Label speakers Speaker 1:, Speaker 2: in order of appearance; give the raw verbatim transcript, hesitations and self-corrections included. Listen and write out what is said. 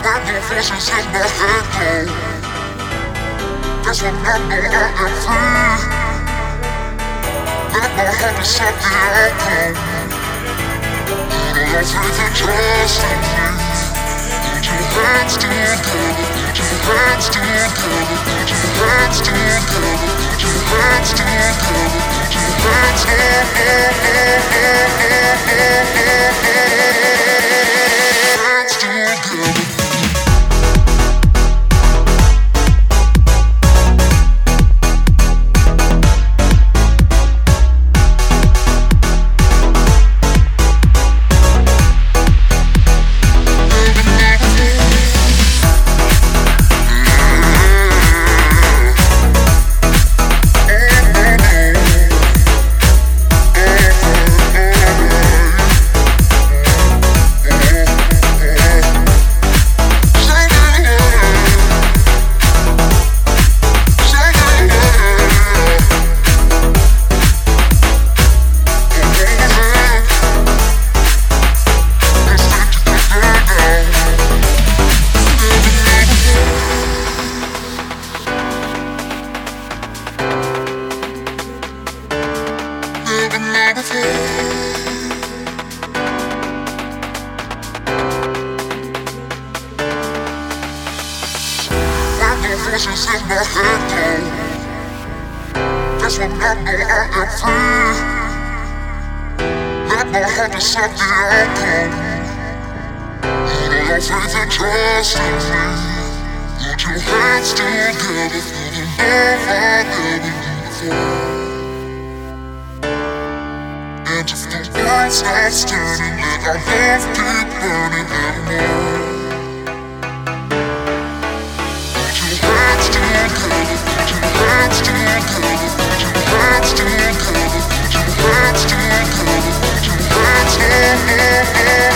Speaker 1: Random voices in my head go. There's one number I am free. Let my heart decide the outcome. All your faith and trust in me. Put your hands together. Put your hands together. Put your hands together. Put your hands together. Put your hands together. Voices in my head go. There's one number I am free. Let my heart decide the outcome. All your faith and trust in me. Put your hands together for the love I never knew before. And if the light starts turning, let our love keep burning evermore. Hands together, put your hands together, put your hands together, put your hands together, put your hands together.